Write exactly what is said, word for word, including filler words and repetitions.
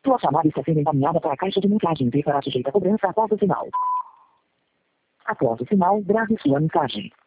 Sua chamada está sendo encaminhada para a caixa de mensagens e será sujeita a cobrança após o sinal. Após o sinal, grave sua mensagem.